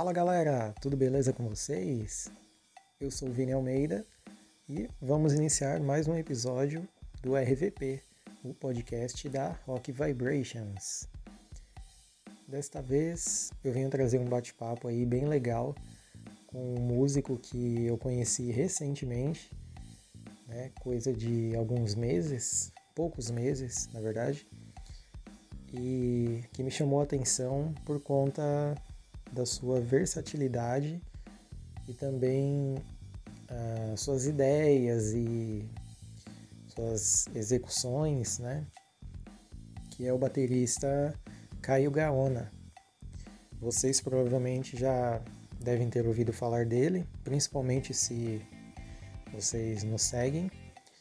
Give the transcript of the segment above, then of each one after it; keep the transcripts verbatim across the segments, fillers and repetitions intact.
Fala galera, tudo beleza com vocês? Eu sou o Vini Almeida e vamos iniciar mais um episódio do R V P, o podcast da Rock Vibrations. Desta vez eu venho trazer um bate-papo aí bem legal com um músico que eu conheci recentemente, né, coisa de alguns meses, poucos meses na verdade, e que me chamou a atenção por conta da sua versatilidade e também ah, suas ideias e suas execuções, né? Que é o baterista Caio Gaona. Vocês provavelmente já devem ter ouvido falar dele, principalmente se vocês nos seguem.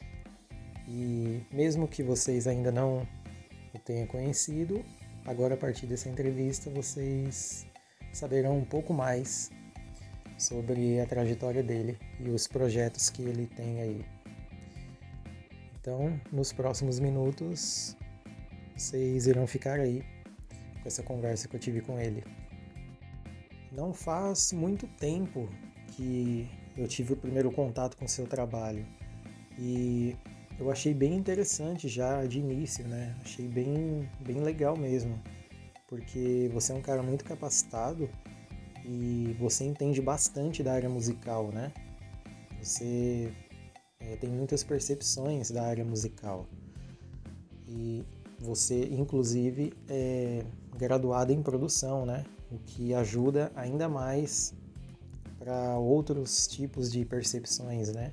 E mesmo que vocês ainda não o tenham conhecido, agora a partir dessa entrevista vocês saberão um pouco mais sobre a trajetória dele e os projetos que ele tem aí. Então, nos próximos minutos, vocês irão ficar aí com essa conversa que eu tive com ele. Não faz muito tempo que eu tive o primeiro contato com o seu trabalho e eu achei bem interessante já de início, né? Achei bem, bem legal mesmo, porque você é um cara muito capacitado e você entende bastante da área musical, né? Você é, tem muitas percepções da área musical e você, inclusive, é graduado em produção, né? O que ajuda ainda mais para outros tipos de percepções, né?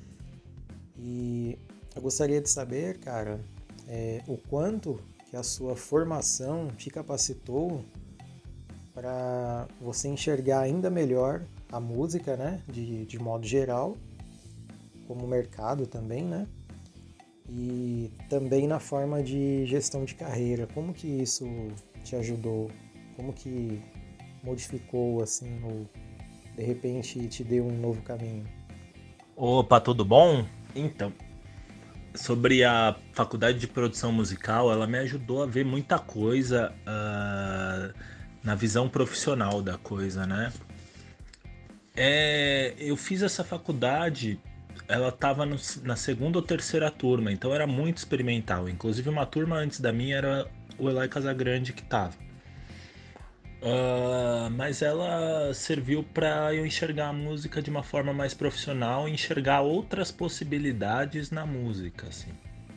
E eu gostaria de saber, cara, é, o quanto que a sua formação te capacitou para você enxergar ainda melhor a música, né, de, de modo geral, como mercado também, né, e também na forma de gestão de carreira. Como que isso te ajudou? Como que modificou, assim, ou de repente te deu um novo caminho? Opa, tudo bom? Então, sobre a faculdade de produção musical, ela me ajudou a ver muita coisa uh, na visão profissional da coisa, né? É, eu fiz essa faculdade, ela estava na segunda ou terceira turma, então era muito experimental. Inclusive uma turma antes da minha era o Eloy Casagrande que estava. Uh, mas ela serviu para eu enxergar a música de uma forma mais profissional e enxergar outras possibilidades na música, assim.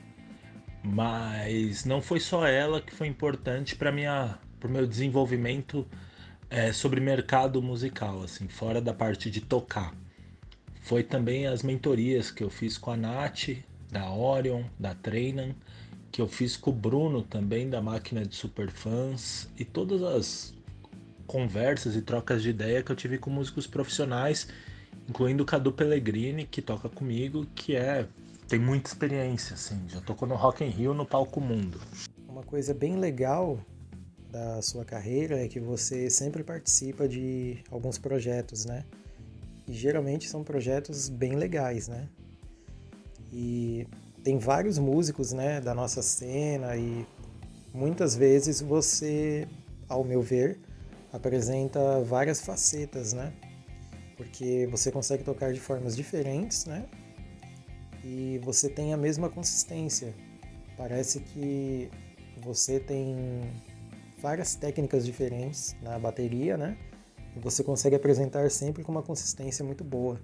Mas não foi só ela que foi importante para minha, para o meu desenvolvimento é, sobre mercado musical, assim, fora da parte de tocar. Foi também as mentorias que eu fiz com a Nath, da Orion, da Treinan, que eu fiz com o Bruno também, da Máquina de Superfãs, e todas as conversas e trocas de ideia que eu tive com músicos profissionais, incluindo o Cadu Pellegrini, que toca comigo, que é tem muita experiência, assim, já tocou no Rock in Rio, no Palco Mundo. Uma coisa bem legal da sua carreira é que você sempre participa de alguns projetos, né? E geralmente são projetos bem legais, né? E tem vários músicos, né, da nossa cena e muitas vezes você, ao meu ver, apresenta várias facetas, né? Porque você consegue tocar de formas diferentes, né? E você tem a mesma consistência. Parece que você tem várias técnicas diferentes na bateria, né? E você consegue apresentar sempre com uma consistência muito boa.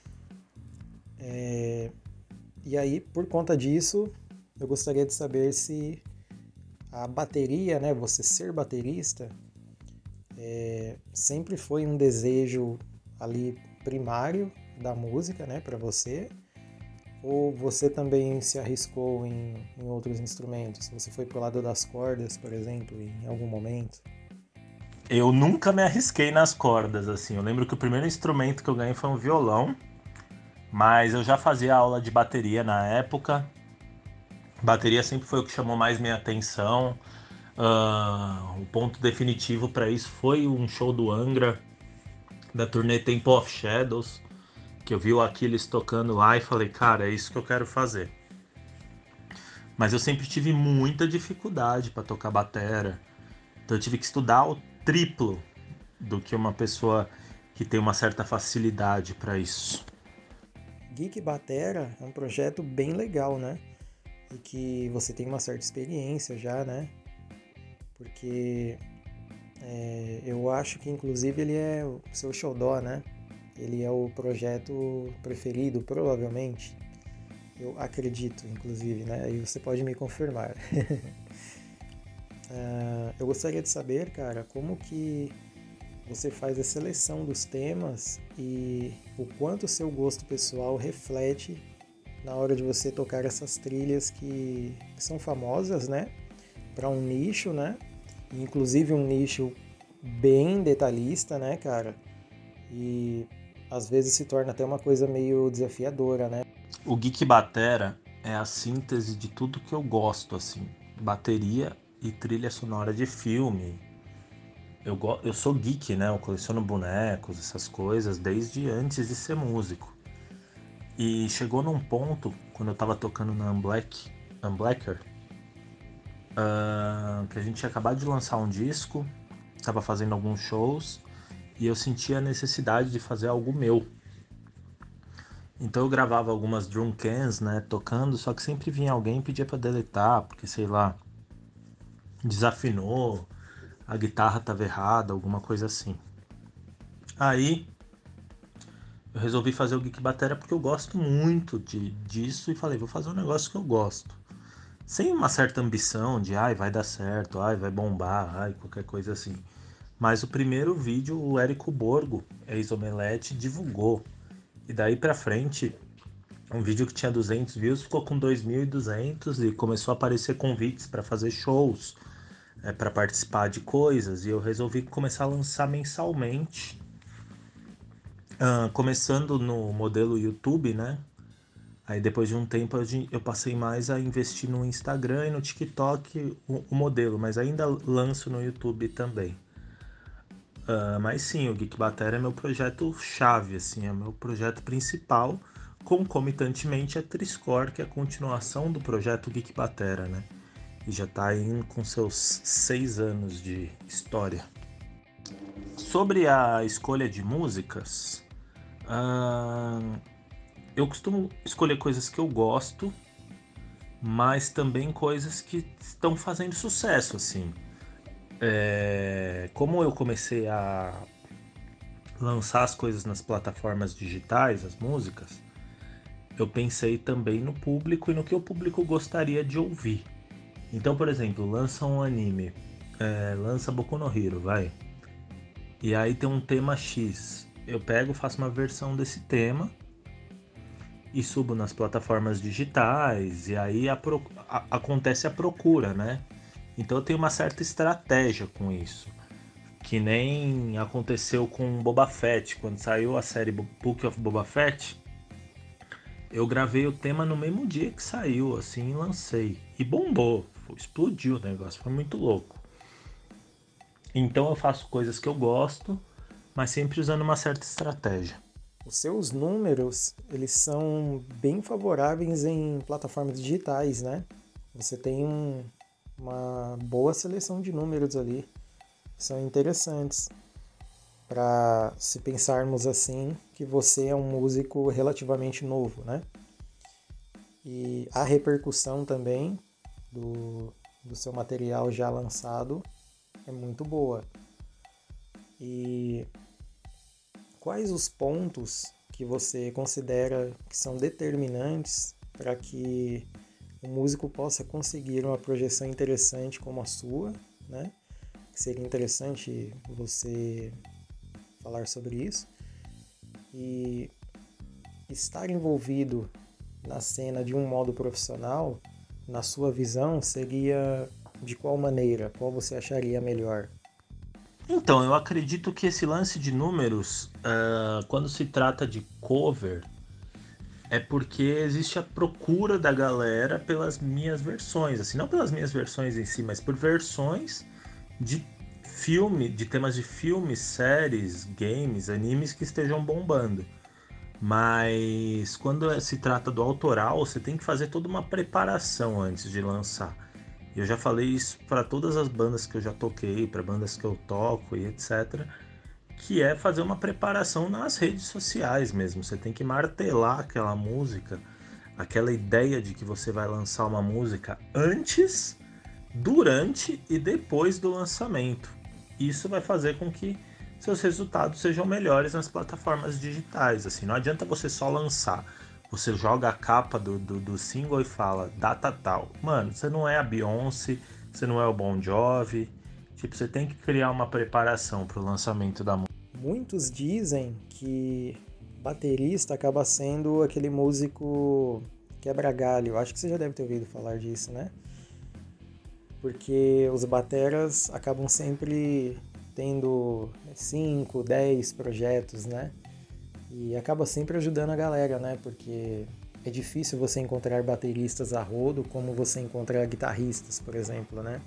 É... E aí, por conta disso, eu gostaria de saber se a bateria, né? Você ser baterista, é... sempre foi um desejo ali primário da música, né? Para você. Ou você também se arriscou em, em outros instrumentos? Você foi pro lado das cordas, por exemplo, em algum momento? Eu nunca me arrisquei nas cordas, assim. Eu lembro que o primeiro instrumento que eu ganhei foi um violão, mas eu já fazia aula de bateria na época. Bateria sempre foi o que chamou mais minha atenção. Uh, o ponto definitivo para isso foi um show do Angra, da turnê Temple of Shadows, que eu vi o Aquiles tocando lá e falei, cara, é isso que eu quero fazer. Mas eu sempre tive muita dificuldade para tocar batera, então eu tive que estudar o triplo do que uma pessoa que tem uma certa facilidade para isso. Geek Batera é um projeto bem legal, né? E que você tem uma certa experiência já, né? Porque é, eu acho que inclusive ele é o seu xodó, né? Ele é o projeto preferido, provavelmente. Eu acredito, inclusive, né? Aí você pode me confirmar. uh, eu gostaria de saber, cara, como que você faz a seleção dos temas e o quanto o seu gosto pessoal reflete na hora de você tocar essas trilhas que, que são famosas, né? Para um nicho, né? E, inclusive um nicho bem detalhista, né, cara? E às vezes se torna até uma coisa meio desafiadora, né? O Geek Batera é a síntese de tudo que eu gosto, assim. Bateria e trilha sonora de filme. Eu, go- eu sou geek, né? Eu coleciono bonecos, essas coisas, desde antes de ser músico. E chegou num ponto, quando eu tava tocando na Unblack, Unblacker, uh, que a gente tinha acabado de lançar um disco, estava fazendo alguns shows, e eu sentia a necessidade de fazer algo meu. Então eu gravava algumas drum cans, né, tocando, só que sempre vinha alguém e pedia pra deletar, porque sei lá, desafinou, a guitarra tava errada, alguma coisa assim. Aí eu resolvi fazer o Geek Batera porque eu gosto muito de, disso e falei, vou fazer um negócio que eu gosto. Sem uma certa ambição de, ai, vai dar certo, ai, vai bombar, ai, qualquer coisa assim. Mas o primeiro vídeo o Érico Borgo, ex-Omelete, divulgou. E daí pra frente, um vídeo que tinha duzentos views ficou com dois mil e duzentos e começou a aparecer convites para fazer shows, é, para participar de coisas. E eu resolvi começar a lançar mensalmente. Ah, começando no modelo YouTube, né? Aí depois de um tempo eu passei mais a investir no Instagram e no TikTok o, o modelo, mas ainda lanço no YouTube também. Uh, mas sim, o Geek Batera é meu projeto chave, assim, é meu projeto principal, concomitantemente a Triscore, que é a continuação do projeto Geek Batera, né? E já está indo com seus seis anos de história. Sobre a escolha de músicas, uh, eu costumo escolher coisas que eu gosto, mas também coisas que estão fazendo sucesso, assim. É, como eu comecei a lançar as coisas nas plataformas digitais, as músicas, eu pensei também no público e no que o público gostaria de ouvir. Então, por exemplo, lança um anime, é, lança Boku no Hero, vai. E aí tem um tema X. Eu pego, faço uma versão desse tema e subo nas plataformas digitais, e aí a pro... a... acontece a procura, né? Então eu tenho uma certa estratégia com isso. Que nem aconteceu com Boba Fett. Quando saiu a série Book of Boba Fett, eu gravei o tema no mesmo dia que saiu, assim, e lancei. E bombou, explodiu o negócio, foi muito louco. Então eu faço coisas que eu gosto, mas sempre usando uma certa estratégia. Os seus números, eles são bem favoráveis em plataformas digitais, né? Você tem um, uma boa seleção de números ali, são interessantes para se pensarmos assim que você é um músico relativamente novo, né? E a repercussão também do, do seu material já lançado é muito boa. E quais os pontos que você considera que são determinantes para que o músico possa conseguir uma projeção interessante como a sua, né? Seria interessante você falar sobre isso. E estar envolvido na cena de um modo profissional, na sua visão, seria de qual maneira? Qual você acharia melhor? Então, eu acredito que esse lance de números, uh, quando se trata de cover, é porque existe a procura da galera pelas minhas versões, assim, não pelas minhas versões em si, mas por versões de filme, de temas de filmes, séries, games, animes que estejam bombando. Mas quando se trata do autoral, você tem que fazer toda uma preparação antes de lançar. Eu já falei isso para todas as bandas que eu já toquei, para bandas que eu toco e etcétera. que é fazer uma preparação nas redes sociais mesmo. Você tem que martelar aquela música, aquela ideia de que você vai lançar uma música antes, durante e depois do lançamento. Isso vai fazer com que seus resultados sejam melhores nas plataformas digitais. Assim, não adianta você só lançar. Você joga a capa do, do, do single e fala data tal. Mano, você não é a Beyoncé, você não é o Bon Jovi. Tipo, você tem que criar uma preparação para o lançamento da música. Muitos dizem que baterista acaba sendo aquele músico quebra-galho. Acho que você já deve ter ouvido falar disso, né? Porque os bateras acabam sempre tendo cinco, dez projetos, né? E acaba sempre ajudando a galera, né? Porque é difícil você encontrar bateristas a rodo como você encontra guitarristas, por exemplo, né?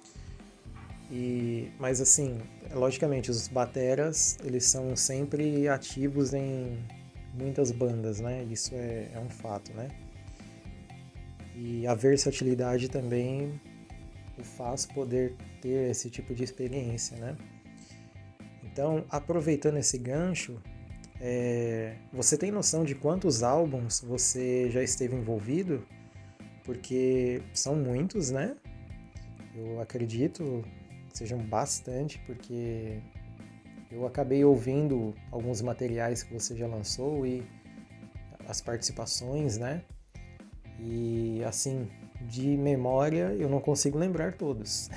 E, mas assim, logicamente, os bateras, eles são sempre ativos em muitas bandas, né? Isso é, é um fato, né? E a versatilidade também o faz poder ter esse tipo de experiência, né? Então, aproveitando esse gancho, é, você tem noção de quantos álbuns você já esteve envolvido? Porque são muitos, né? Eu acredito que sejam bastante, porque eu acabei ouvindo alguns materiais que você já lançou e as participações, né? E assim, de memória eu não consigo lembrar todos.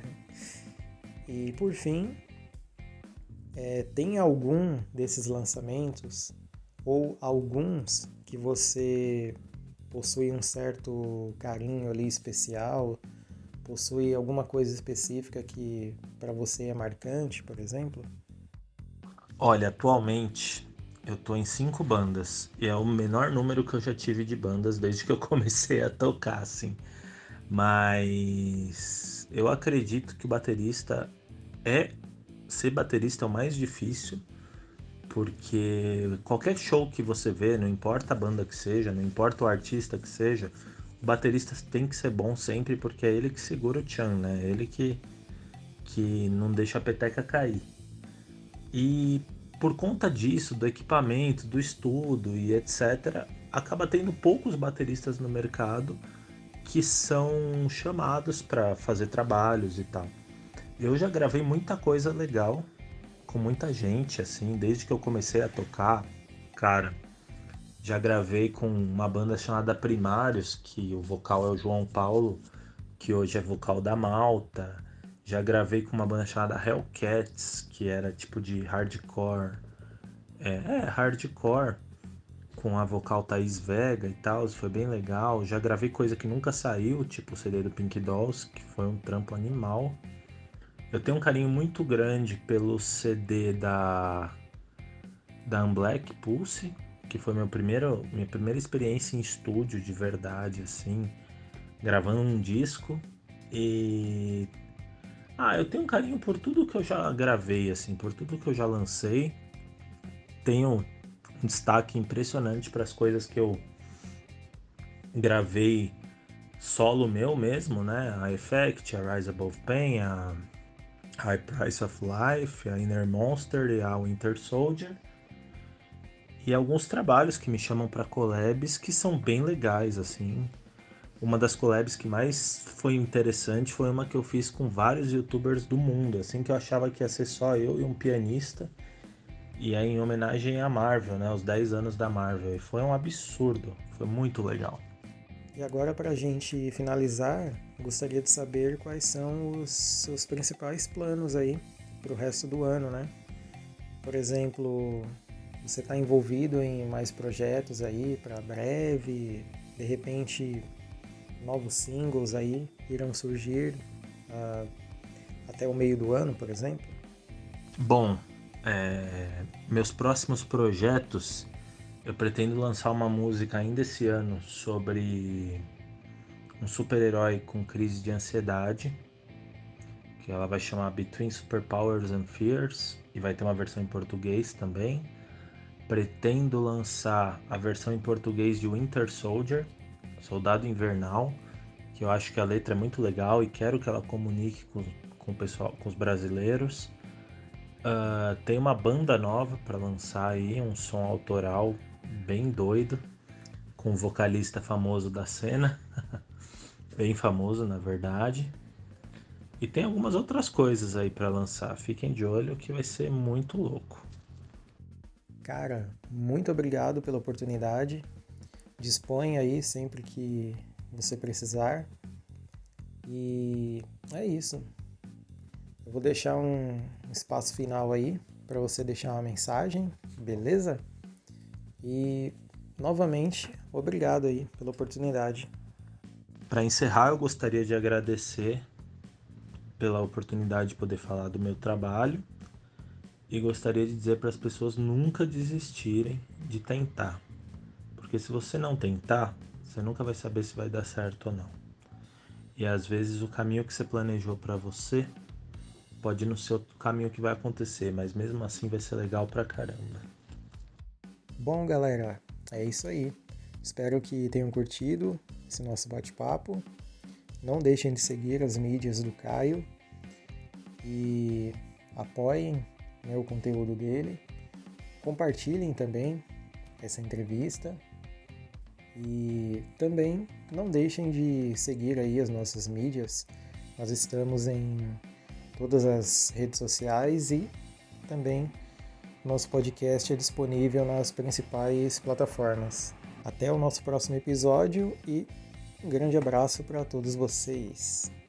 E por fim, é, tem algum desses lançamentos ou alguns que você possui um certo carinho ali especial, possui alguma coisa específica que para você é marcante, por exemplo? Olha, atualmente eu tô em cinco bandas e é o menor número que eu já tive de bandas desde que eu comecei a tocar, assim. Mas eu acredito que o baterista é ser baterista é o mais difícil, porque qualquer show que você vê, não importa a banda que seja, não importa o artista que seja, o baterista tem que ser bom sempre, porque é ele que segura o tchan, né? É ele que, que não deixa a peteca cair. E por conta disso, do equipamento, do estudo e etcétera, acaba tendo poucos bateristas no mercado que são chamados para fazer trabalhos e tal. Eu já gravei muita coisa legal com muita gente, assim, desde que eu comecei a tocar, cara. Já gravei com uma banda chamada Primários, que o vocal é o João Paulo, que hoje é vocal da Malta. Já gravei com uma banda chamada Hellcats, que era tipo de hardcore. É, é hardcore, com a vocal Thaís Vega e tal, foi bem legal. Já gravei coisa que nunca saiu, tipo o C D do Pink Dolls, que foi um trampo animal. Eu tenho um carinho muito grande pelo C D da da Unblack Pulse, que foi meu primeiro, minha primeira experiência em estúdio de verdade, assim, gravando um disco. E ah, eu tenho um carinho por tudo que eu já gravei, assim, por tudo que eu já lancei. Tenho um destaque impressionante para as coisas que eu gravei solo meu mesmo, né? A Effect, a Rise Above Pain, a High Price of Life, a Inner Monster e a Winter Soldier. E alguns trabalhos que me chamam para collabs que são bem legais, assim. Uma das collabs que mais foi interessante foi uma que eu fiz com vários youtubers do mundo, assim, que eu achava que ia ser só eu e um pianista. E é em homenagem à Marvel, né? Os dez anos da Marvel. E foi um absurdo, foi muito legal. E agora, para a gente finalizar, gostaria de saber quais são os seus principais planos aí para o resto do ano, né? Por exemplo, você está envolvido em mais projetos aí para breve? De repente, novos singles aí irão surgir uh, até o meio do ano, por exemplo? Bom, é, meus próximos projetos, eu pretendo lançar uma música ainda esse ano sobre um super-herói com crise de ansiedade, que ela vai chamar Between Superpowers and Fears, e vai ter uma versão em português também. Pretendo lançar a versão em português de Winter Soldier, Soldado Invernal, que eu acho que a letra é muito legal e quero que ela comunique com, com o pessoal, com os brasileiros. Uh, tem uma banda nova para lançar aí, um som autoral bem doido, com um vocalista famoso da cena, bem famoso na verdade. E tem algumas outras coisas aí para lançar, fiquem de olho que vai ser muito louco. Cara, muito obrigado pela oportunidade. Disponha aí sempre que você precisar. E é isso. Eu vou deixar um espaço final aí para você deixar uma mensagem, beleza? E novamente, obrigado aí pela oportunidade. Para encerrar, eu gostaria de agradecer pela oportunidade de poder falar do meu trabalho e gostaria de dizer para as pessoas nunca desistirem de tentar, porque se você não tentar, você nunca vai saber se vai dar certo ou não. E às vezes o caminho que você planejou para você pode não ser o caminho que vai acontecer, mas mesmo assim vai ser legal pra caramba. Bom, galera, é isso aí. Espero que tenham curtido esse nosso bate-papo. Não deixem de seguir as mídias do Caio e apoiem, né, o conteúdo dele. Compartilhem também essa entrevista e também não deixem de seguir aí as nossas mídias. Nós estamos em todas as redes sociais e também nosso podcast é disponível nas principais plataformas. Até o nosso próximo episódio e um grande abraço para todos vocês.